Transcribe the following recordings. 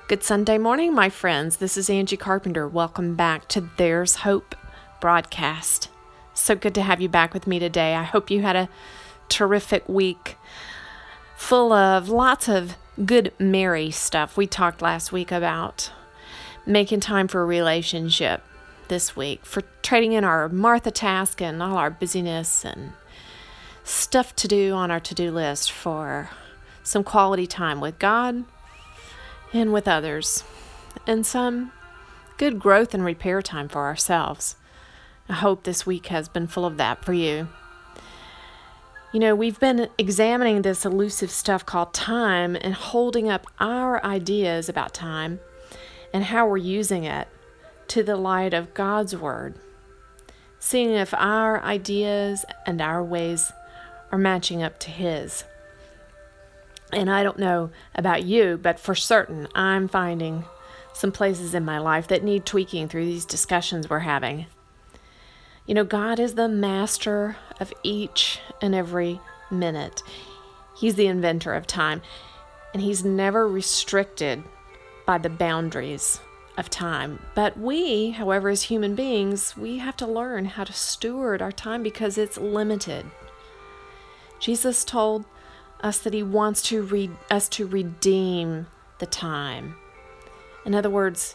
Good Sunday morning, my friends. This is Angie Carpenter. Welcome back to There's Hope broadcast. So good to have you back with me today. I hope you had a terrific week full of lots of good Mary stuff. We talked last week about making time for a relationship this week, for trading in our Martha task and all our busyness and stuff to do on our to-do list for some quality time with God and with others, and some good growth and repair time for ourselves. I hope this week has been full of that for you. You know, we've been examining this elusive stuff called time and holding up our ideas about time and how we're using it to the light of God's Word, seeing if our ideas and our ways are matching up to His. And I don't know about you, but for certain, I'm finding some places in my life that need tweaking through these discussions we're having. You know, God is the master of each and every minute. He's the inventor of time, and He's never restricted by the boundaries of time. But we, however, as human beings, we have to learn how to steward our time because it's limited. Jesus told us that He wants us to redeem the time. In other words,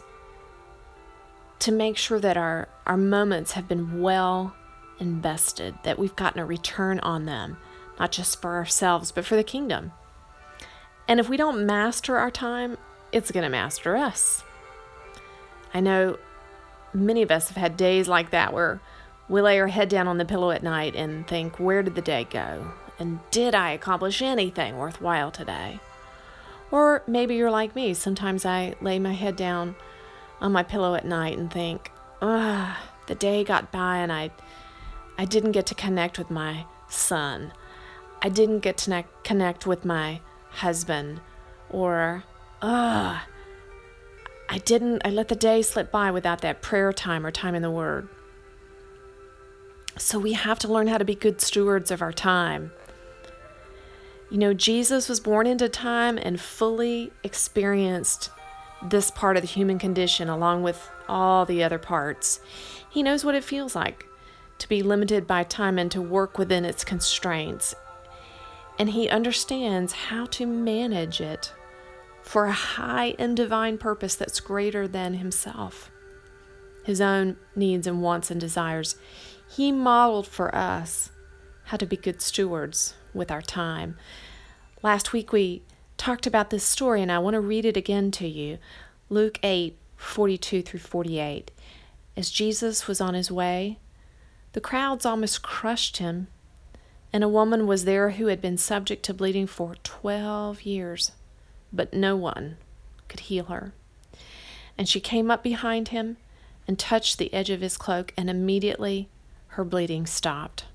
to make sure that our moments have been well invested, that we've gotten a return on them, not just for ourselves, but for the kingdom. And if we don't master our time, it's going to master us. I know many of us have had days like that where we lay our head down on the pillow at night and think, where did the day go? And did I accomplish anything worthwhile today? Or maybe you're like me. Sometimes I lay my head down on my pillow at night and think, the day got by and I didn't get to connect with my son. I didn't get to connect with my husband. Or, I let the day slip by without that prayer time or time in the Word. So we have to learn how to be good stewards of our time. You know, Jesus was born into time and fully experienced this part of the human condition along with all the other parts. He knows what it feels like to be limited by time and to work within its constraints. And He understands how to manage it for a high and divine purpose that's greater than Himself, His own needs and wants and desires. He modeled for us how to be good stewards with our time. Last week we talked about this story, and I want to read it again to you. Luke 8:42 through 48. As Jesus was on His way, the crowds almost crushed Him, and a woman was there who had been subject to bleeding for 12 years, but no one could heal her. And she came up behind Him and touched the edge of His cloak, and immediately her bleeding stopped.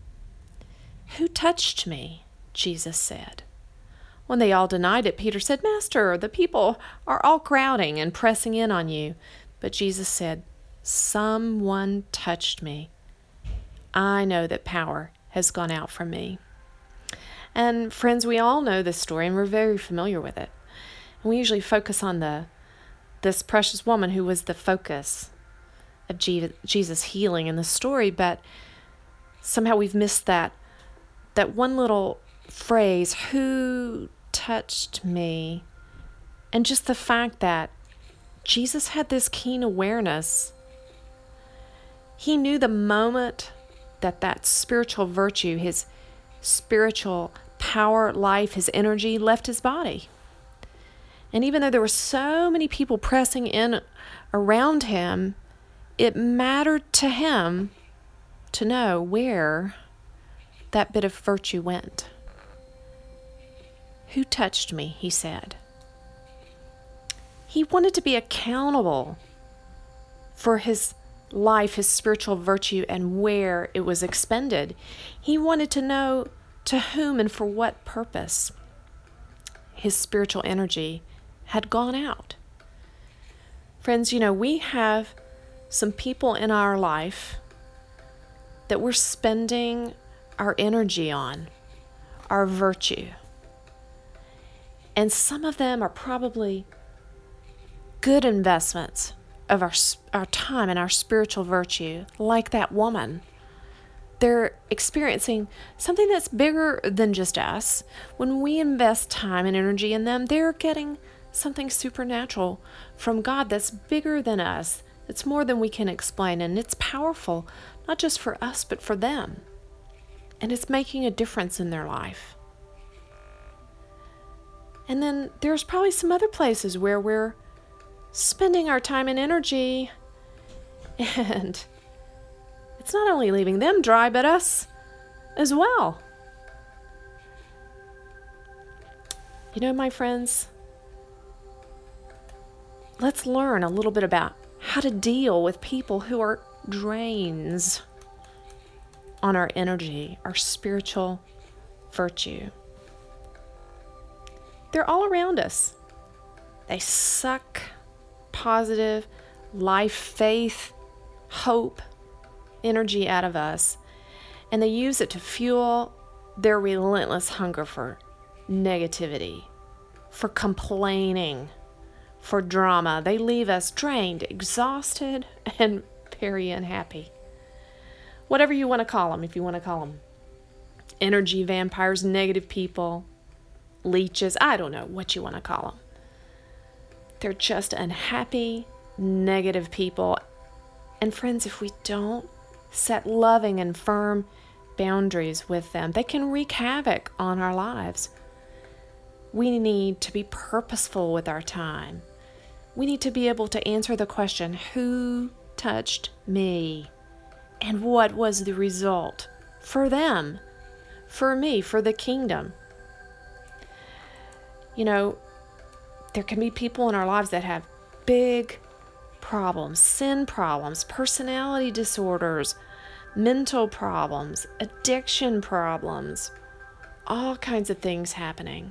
"Who touched me?" Jesus said. When they all denied it, Peter said, "Master, the people are all crowding and pressing in on you." But Jesus said, "Someone touched me. I know that power has gone out from me." And friends, we all know this story and we're very familiar with it. And we usually focus on this precious woman who was the focus of Jesus' healing in the story, but somehow we've missed that one little phrase, "Who touched me?" And just the fact that Jesus had this keen awareness. He knew the moment that spiritual virtue, His spiritual power, life, His energy left His body. And even though there were so many people pressing in around Him, it mattered to Him to know where that bit of virtue went. "Who touched me?" He said. He wanted to be accountable for His life, His spiritual virtue, and where it was expended. He wanted to know to whom and for what purpose His spiritual energy had gone out. Friends, you know, we have some people in our life that we're spending our energy on, our virtue. And some of them are probably good investments of our time and our spiritual virtue, like that woman. They're experiencing something that's bigger than just us. When we invest time and energy in them, they're getting something supernatural from God that's bigger than us. It's more than we can explain, and it's powerful, not just for us, but for them. And it's making a difference in their life. And then there's probably some other places where we're spending our time and energy, and it's not only leaving them dry, but us as well. You know, my friends, let's learn a little bit about how to deal with people who are drains on our energy, our spiritual virtue. They're all around us. They suck positive life, faith, hope, energy out of us, and they use it to fuel their relentless hunger for negativity, for complaining, for drama. They leave us drained, exhausted, and very unhappy. Whatever you want to call them, if you want to call them energy vampires, negative people, leeches, I don't know what you want to call them. They're just unhappy, negative people. And friends, if we don't set loving and firm boundaries with them, they can wreak havoc on our lives. We need to be purposeful with our time. We need to be able to answer the question, who touched me? And what was the result for them, for me, for the kingdom? You know, there can be people in our lives that have big problems, sin problems, personality disorders, mental problems, addiction problems, all kinds of things happening.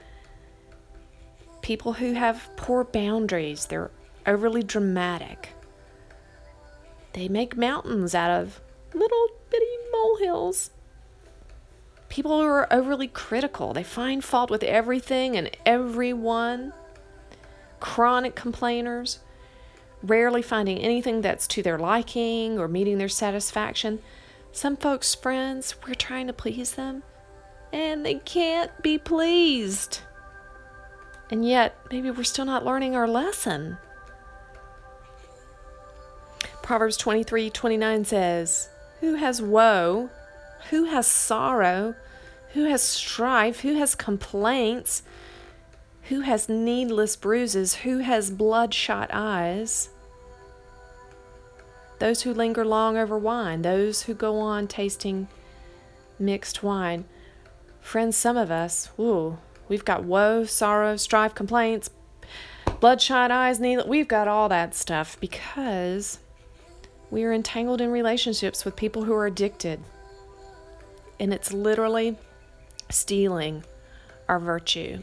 People who have poor boundaries, they're overly dramatic. They make mountains out of little bitty molehills. People who are overly critical, they find fault with everything and everyone. Chronic complainers, rarely finding anything that's to their liking or meeting their satisfaction. Some folks' friends, we're trying to please them, and they can't be pleased. And yet, maybe we're still not learning our lesson. Proverbs 23:29 says, who has woe, who has sorrow, who has strife, who has complaints, who has needless bruises, who has bloodshot eyes? Those who linger long over wine, those who go on tasting mixed wine. Friends, some of us, we've got woe, sorrow, strife, complaints, bloodshot eyes, we've got all that stuff because we are entangled in relationships with people who are addicted. And it's literally stealing our virtue.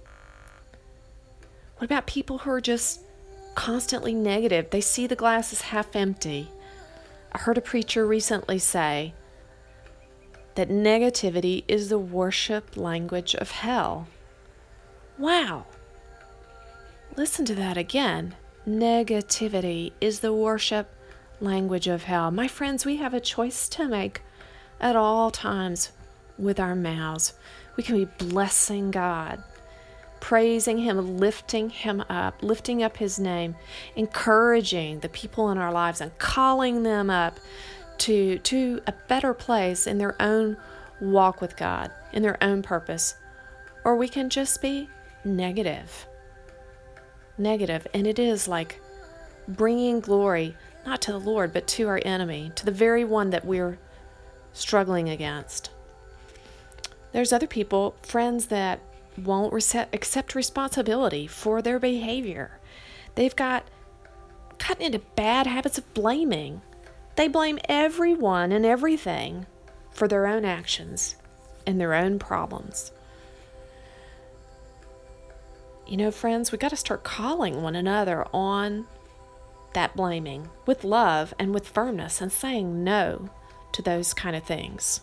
What about people who are just constantly negative? They see the glass as half empty. I heard a preacher recently say that negativity is the worship language of hell. Wow. Listen to that again. Negativity is the worship language of hell. My friends, we have a choice to make at all times with our mouths. We can be blessing God, praising Him, lifting Him up, lifting up His name, encouraging the people in our lives and calling them up to a better place in their own walk with God, in their own purpose. Or we can just be negative. And it is like bringing glory, not to the Lord, but to our enemy, to the very one that we're struggling against. There's other people, friends, that won't accept responsibility for their behavior. They've gotten into bad habits of blaming. They blame everyone and everything for their own actions and their own problems. You know, friends, we got to start calling one another on that blaming with love and with firmness and saying no to those kind of things.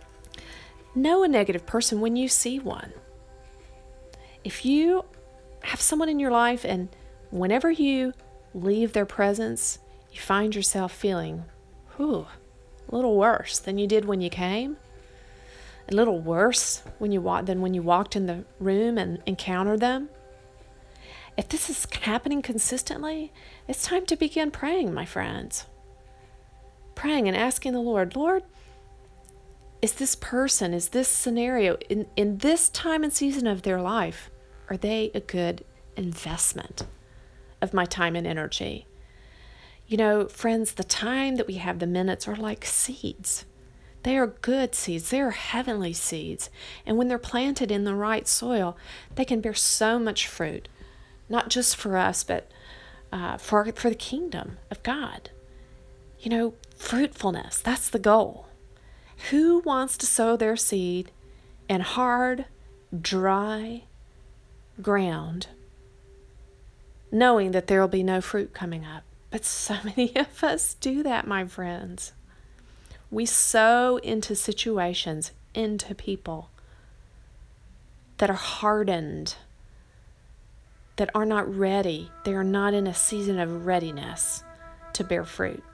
Know a negative person when you see one. If you have someone in your life, and whenever you leave their presence, you find yourself feeling, a little worse than you did when you came, a little worse than when you walked in the room and encountered them. If this is happening consistently, it's time to begin praying, my friends. Praying and asking the Lord, is this person, is this scenario, in this time and season of their life, are they a good investment of my time and energy? Friends, the time that we have, the minutes, are like seeds. They are good seeds. They are heavenly seeds. And when they're planted in the right soil, they can bear so much fruit, not just for us, but for the kingdom of God. Fruitfulness, that's the goal. Who wants to sow their seed in hard, dry ground, knowing that there will be no fruit coming up? But so many of us do that, my friends. We sow into situations, into people that are hardened, that are not ready. They are not in a season of readiness to bear fruit.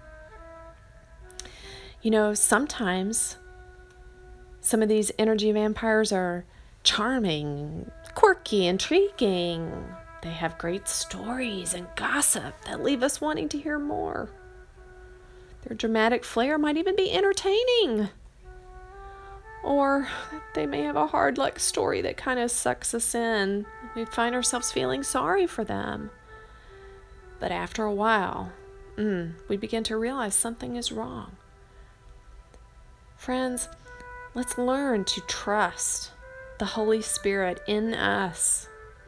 Sometimes some of these energy vampires are charming, quirky, intriguing. They have great stories and gossip that leave us wanting to hear more. Their dramatic flair might even be entertaining. Or they may have a hard luck story that kind of sucks us in. We find ourselves feeling sorry for them. But after a while, we begin to realize something is wrong. Friends, let's learn to trust the Holy Spirit in us.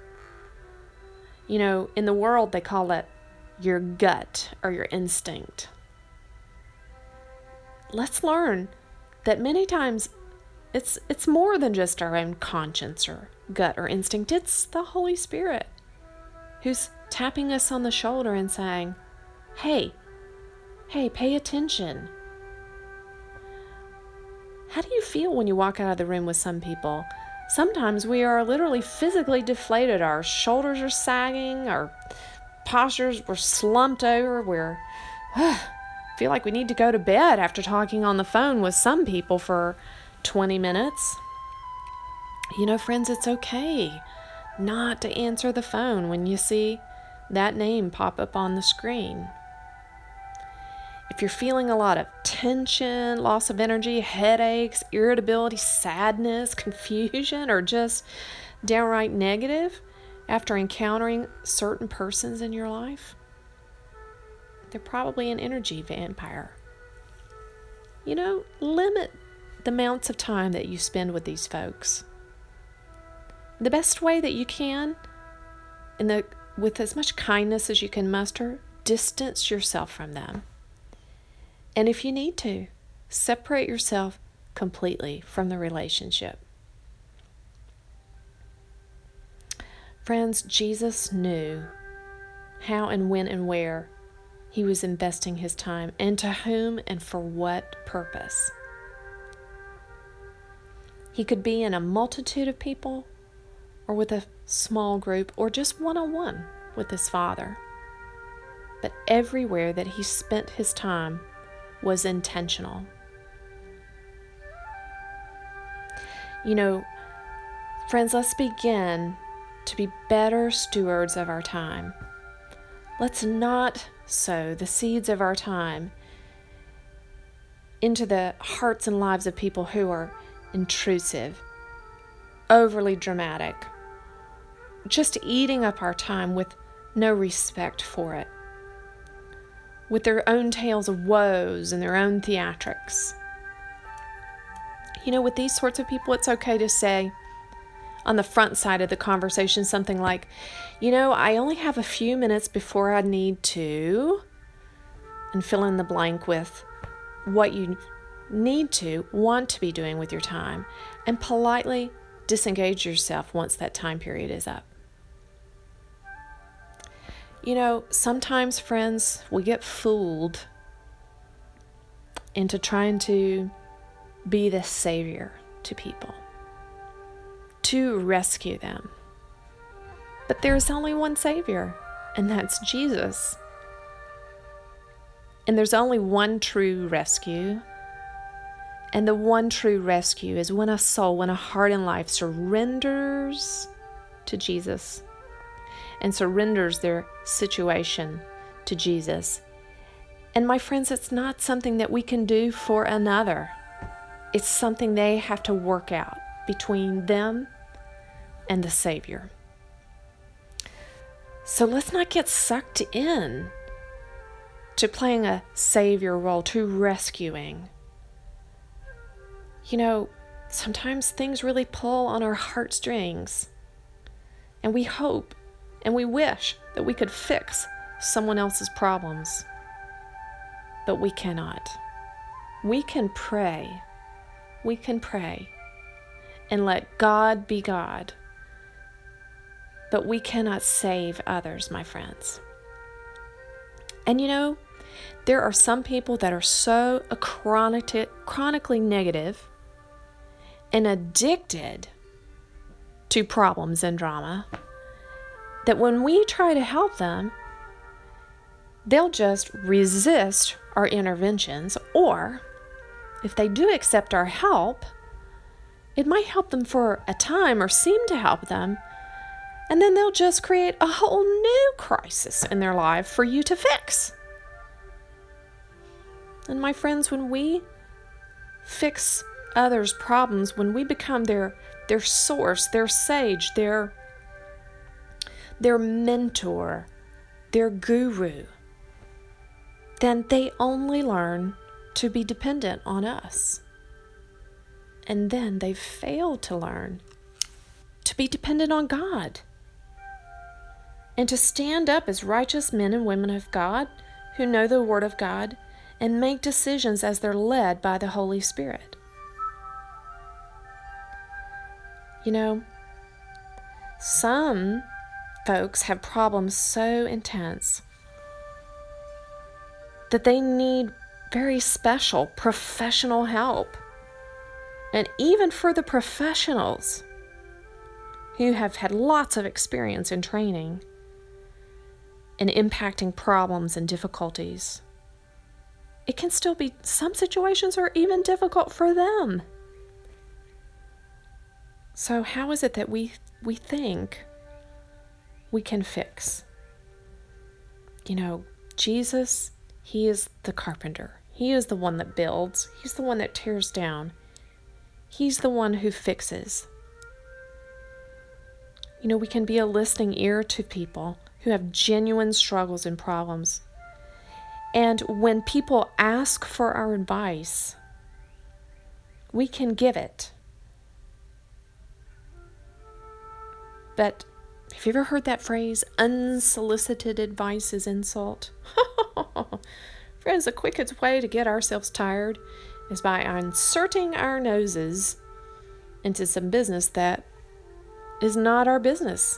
In the world, they call it your gut or your instinct. Let's learn that many times it's more than just our own conscience or gut or instinct. It's the Holy Spirit who's tapping us on the shoulder and saying, hey, pay attention. How do you feel when you walk out of the room with some people? Sometimes we are literally physically deflated. Our shoulders are sagging, our postures were slumped over. We're feel like we need to go to bed after talking on the phone with some people for 20 minutes. Friends, it's okay not to answer the phone when you see that name pop up on the screen. If you're feeling a lot of tension, loss of energy, headaches, irritability, sadness, confusion, or just downright negative after encountering certain persons in your life, they're probably an energy vampire. Limit the amounts of time that you spend with these folks. The best way that you can, with as much kindness as you can muster, distance yourself from them. And if you need to, separate yourself completely from the relationship. Friends, Jesus knew how and when and where he was investing his time, and to whom and for what purpose. He could be in a multitude of people, or with a small group, or just one-on-one with his Father. But everywhere that he spent his time was intentional. Friends, let's begin to be better stewards of our time. Let's not sow the seeds of our time into the hearts and lives of people who are intrusive, overly dramatic, just eating up our time with no respect for it, with their own tales of woes and their own theatrics. With these sorts of people, it's okay to say on the front side of the conversation something like, I only have a few minutes before I need to, and fill in the blank with what you want to be doing with your time, and politely disengage yourself once that time period is up. Sometimes, friends, we get fooled into trying to be the savior to people, to rescue them. But there's only one Savior, and that's Jesus. And there's only one true rescue. And the one true rescue is when a soul, when a heart and life surrenders to Jesus and surrenders their situation to Jesus. And my friends, it's not something that we can do for another. It's something they have to work out between them and the Savior. So let's not get sucked in to playing a Savior role, to rescuing. You know, sometimes things really pull on our heartstrings, and we hope and we wish that we could fix someone else's problems, but we cannot. We can pray and let God be God, but we cannot save others, my friends. And you know, there are some people that are so chronically negative and addicted to problems and drama that when we try to help them, they'll just resist our interventions, or if they do accept our help, it might help them for a time or seem to help them, and then they'll just create a whole new crisis in their life for you to fix. And my friends, when we fix others' problems, when we become their source, their sage, their mentor, their guru, then they only learn to be dependent on us. And then they fail to learn to be dependent on God and to stand up as righteous men and women of God who know the Word of God and make decisions as they're led by the Holy Spirit. You know, some folks have problems so intense that they need very special professional help. And even for the professionals who have had lots of experience in training in impacting problems and difficulties, it can still be, some situations are even difficult for them. So how is it that we think we can fix? You know, Jesus, He is the carpenter. He is the one that builds. He's the one that tears down. He's the one who fixes. You know, we can be a listening ear to people who have genuine struggles and problems. And when people ask for our advice, we can give it. But have you ever heard that phrase, unsolicited advice is insult? Friends, the quickest way to get ourselves tired is by inserting our noses into some business that is not our business.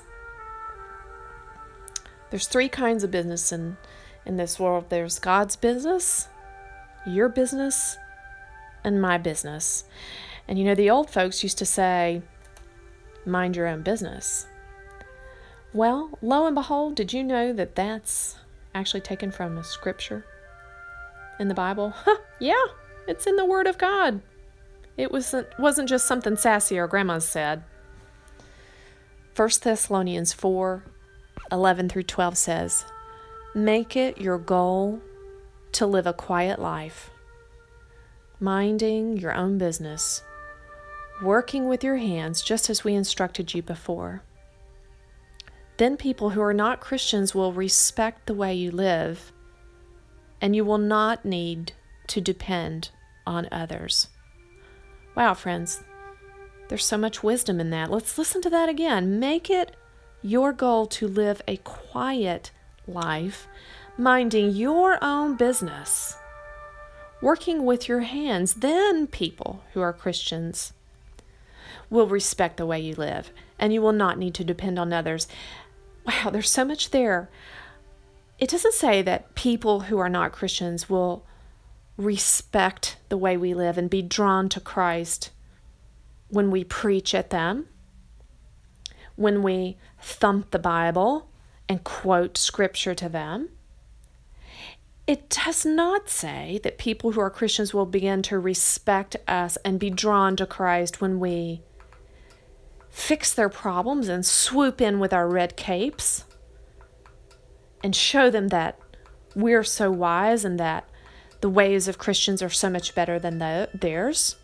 There's 3 kinds of business in this world. There's God's business, your business, and my business. And you know, the old folks used to say, mind your own business. Well, lo and behold, did you know that that's actually taken from a scripture in the Bible? Yeah, it's in the Word of God. It wasn't just something sassy our grandmas said. 1 Thessalonians 4:11-12 says, make it your goal to live a quiet life, minding your own business, working with your hands just as we instructed you before. Then people who are not Christians will respect the way you live, and you will not need to depend on others. Wow, friends, there's so much wisdom in that. Let's listen to that again. Make it your goal to live a quiet life, minding your own business, working with your hands. Then people who are Christians will respect the way you live, and you will not need to depend on others. Wow, there's so much there. It doesn't say that people who are not Christians will respect the way we live and be drawn to Christ when we preach at them, when we thump the Bible and quote scripture to them. It does not say that people who are Christians will begin to respect us and be drawn to Christ when we fix their problems and swoop in with our red capes and show them that we're so wise and that the ways of Christians are so much better than theirs.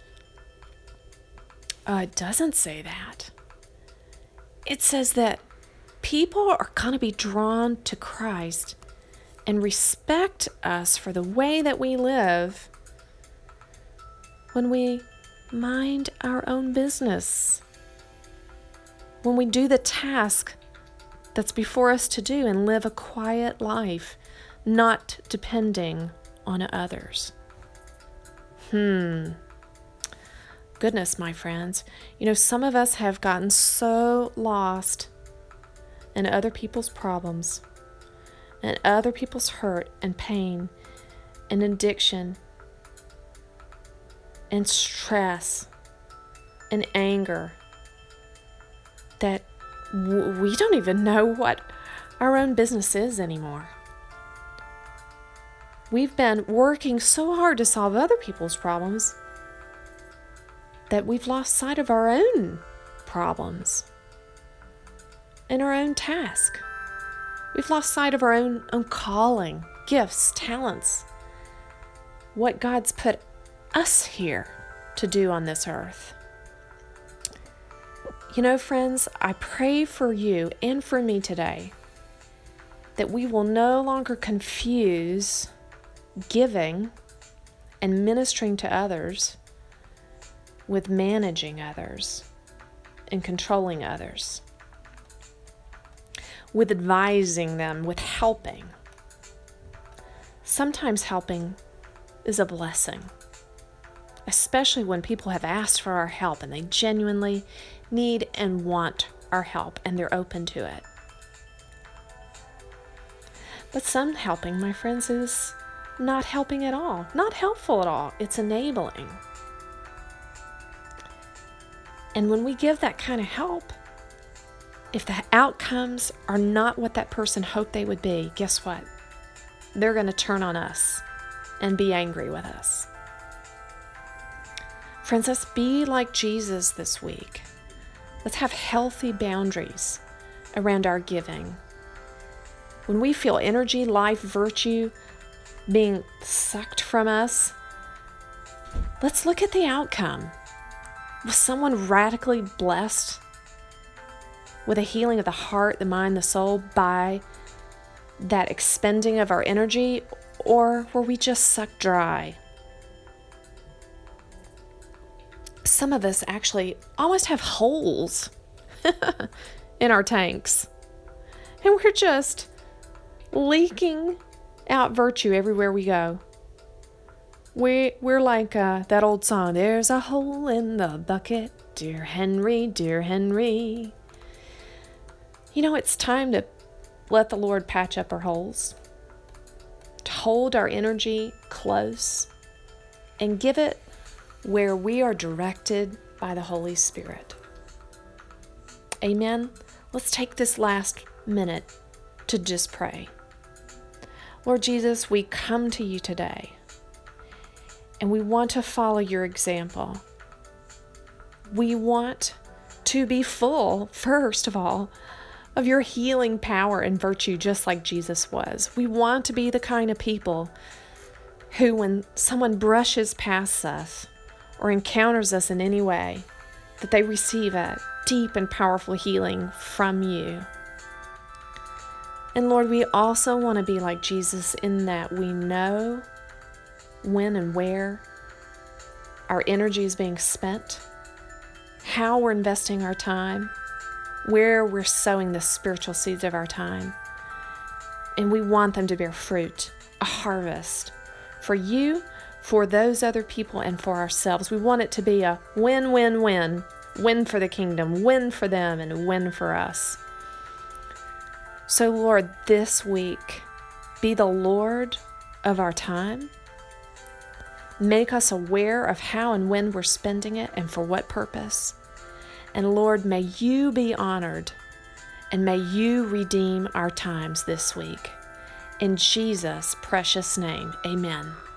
It doesn't say that. It says that people are going to be drawn to Christ and respect us for the way that we live when we mind our own business, when we do the task that's before us to do and live a quiet life, not depending on others. Goodness, my friends. Some of us have gotten so lost in other people's problems and other people's hurt and pain and addiction and stress and anger that we don't even know what our own business is anymore. We've been working so hard to solve other people's problems that we've lost sight of our own problems and our own task. We've lost sight of our own calling, gifts, talents, what God's put us here to do on this earth. Friends, I pray for you and for me today that we will no longer confuse giving and ministering to others with managing others and controlling others, with advising them, with helping. Sometimes helping is a blessing, especially when people have asked for our help and they genuinely need and want our help and they're open to it. But some helping, my friends, is not helping at all, not helpful at all. It's enabling. And when we give that kind of help, if the outcomes are not what that person hoped they would be, guess what? They're going to turn on us and be angry with us. Friends, let's be like Jesus this week. Let's have healthy boundaries around our giving. When we feel energy, life, virtue being sucked from us, let's look at the outcome. Was someone radically blessed with a healing of the heart, the mind, the soul by that expending of our energy, or were we just sucked dry? Some of us actually almost have holes in our tanks, and we're just leaking out virtue everywhere we go. We're like that old song, "There's a hole in the bucket, dear Henry, dear Henry." It's time to let the Lord patch up our holes, to hold our energy close and give it where we are directed by the Holy Spirit. Amen. Let's take this last minute to just pray. Lord Jesus, we come to you today and we want to follow your example. We want to be full, first of all, of your healing power and virtue, just like Jesus was. We want to be the kind of people who, when someone brushes past us or encounters us in any way, that they receive a deep and powerful healing from you. And Lord, we also want to be like Jesus in that we know when and where our energy is being spent, how we're investing our time, where we're sowing the spiritual seeds of our time. And we want them to bear fruit, a harvest for you, for those other people, and for ourselves. We want it to be a win-win-win. Win for the kingdom, win for them, and win for us. So Lord, this week, be the Lord of our time. Make us aware of how and when we're spending it and for what purpose. And Lord, may you be honored, and may you redeem our times this week. In Jesus' precious name, amen.